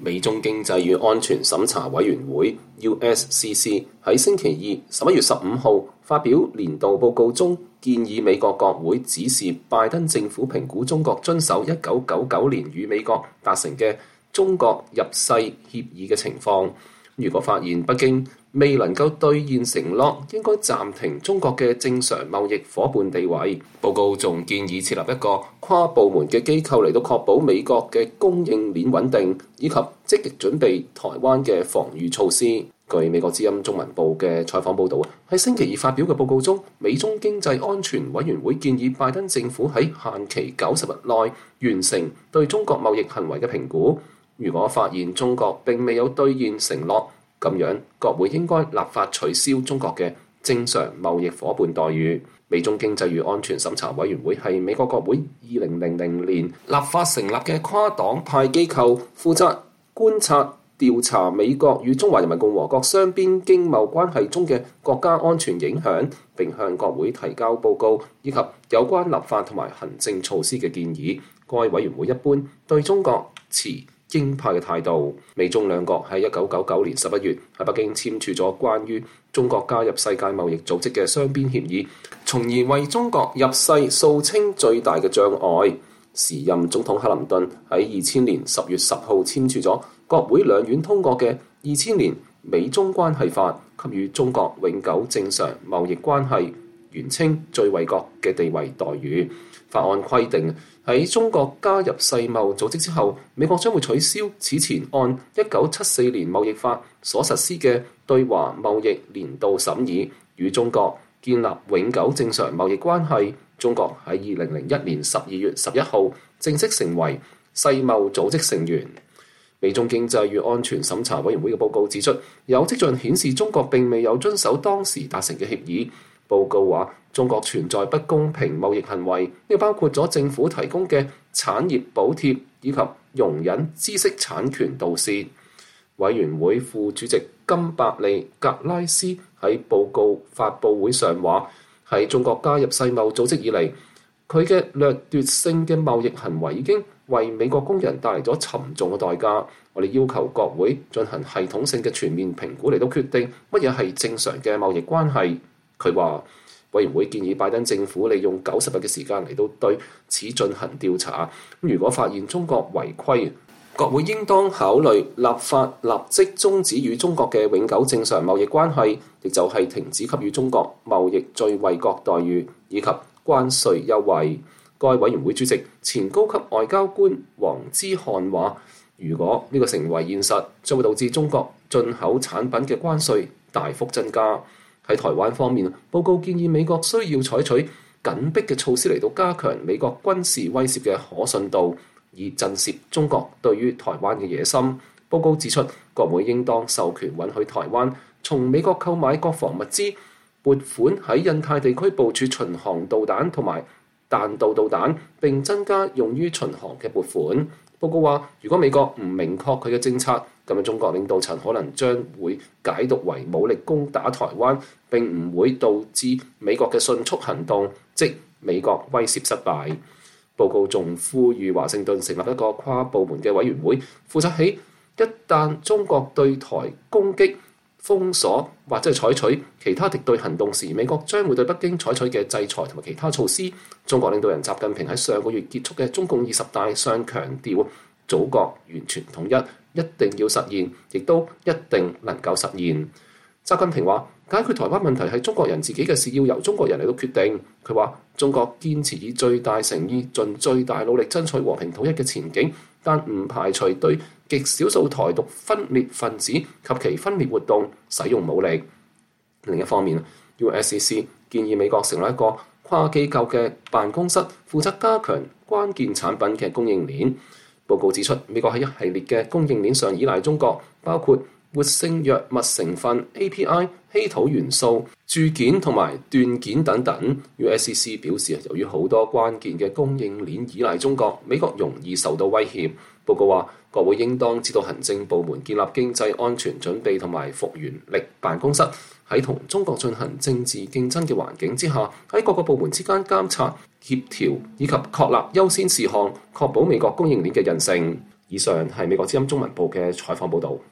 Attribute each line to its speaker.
Speaker 1: 美中經濟與安全審查委員會 USCC 喺星期二11月15號發表年度報告中，建議美國國會指示拜登政府評估中國遵守1999年與美國達成嘅中國入世協議嘅情況。如果發現北京未能夠兌現承諾，應該暫停中國嘅正常貿易夥伴地位。報告仲建議設立一個跨部門嘅機構嚟到確保美國嘅供應鏈穩定，以及積極準備台灣嘅防禦措施。據美國之音中文部嘅採訪報導，喺星期二發表嘅報告中，美中經濟安全委員會建議拜登政府喺限期90日內完成對中國貿易行為嘅評估。如果發現中國並未有兌現承諾，咁樣國會應該立法取消中國嘅正常貿易夥伴待遇。美中經濟與安全審查委員會係美國國會2000年立法成立嘅跨黨派機構，負責觀察、調查美國與中華人民共和國雙邊經貿關係中嘅國家安全影響，並向國會提交報告以及有關立法同埋行政措施嘅建議。該委員會一般對中國持鷹派嘅態度。美中兩國喺1999年11月喺北京簽署咗關於中國加入世界貿易組織嘅雙邊協議，從而為中國入世掃清最大嘅障礙。時任總統克林頓喺2000年10月10號簽署咗國會兩院通過嘅2000年美中關係法，給予中國永久正常貿易關係，原稱最惠國嘅地位待遇。法案規定，喺中國加入世貿組織之後，美國將會取消此前按1974年貿易法所實施嘅對華貿易年度審議，與中國建立永久正常貿易關係。中國喺2001年12月11號正式成為世貿組織成員。美中經濟與安全審查委員會嘅報告指出，有跡象顯示中國並未有遵守當時達成嘅協議。報告話，中國存在不公平貿易行為，呢包括咗政府提供嘅產業補貼以及容忍知識產權盜竊。委員會副主席金伯利格拉斯喺報告發佈會上話，喺中國加入世貿組織以嚟，佢嘅掠奪性嘅貿易行為已經為美國工人帶嚟咗沉重嘅代價。我哋要求國會進行系統性嘅全面評估嚟到決定乜嘢係正常嘅貿易關係。佢話，委員會建議拜登政府利用90日嘅時間嚟到對此進行調查。如果發現中國違規，國會應當考慮立法立即終止與中國嘅永久正常貿易關係，亦就係停止給予中國貿易最惠國待遇以及關稅優惠。該委員會主席前高級外交官黃之漢話，如果呢個成為現實，將會導致中國進口產品嘅關稅大幅增加。喺台灣方面，報告建議美國需要採取緊迫嘅措施嚟到加強美國軍事威懾嘅可信度，以震懾中國對於台灣嘅野心。報告指出，國會應當授權允許台灣從美國購買國防物資，撥款喺印太地區部署巡航導彈同埋彈道導彈，並增加用於巡航嘅撥款。報告話，如果美國唔明確佢嘅政策，咁樣中國領導層可能將會解讀為武力攻打台灣，並唔會導致美國嘅迅速行動，即美國威懾失敗。報告仲呼籲華盛頓成立一個跨部門嘅委員會，負責起一旦中國對台攻擊、封鎖或者係採取其他敵對行動時，美國將會對北京採取嘅制裁同埋其他措施。中國領導人習近平喺上個月結束嘅中共20大上強調，祖國完全統一一定要實現，亦都一定能夠實現。習近平話，解決台灣問題係中國人自己嘅事，要由中國人嚟到決定。佢話，中國堅持以最大誠意、盡最大努力爭取和平統一嘅前景，但唔排除對極少數台獨分裂分子及其分裂活動使用武力。另一方面， USCC 建議美國成立一個跨機構嘅辦公室，負責加強關鍵產品嘅供應鏈。報告指出，美國喺一系列嘅供應鏈上依賴中國，包括活性藥物成分 API、稀土元素、鑄件同埋鍛件等等。USCC 表示，由於好多關鍵嘅供應鏈依賴中國，美國容易受到威脅。報告話，國會應當指導行政部門建立經濟安全準備同埋復原力辦公室，喺同中國進行政治競爭嘅環境之下，喺各個部門之間監察、協調以及確立優先事項，確保美國供應鏈嘅韌性。 以上係美國之音中文部嘅採訪報導。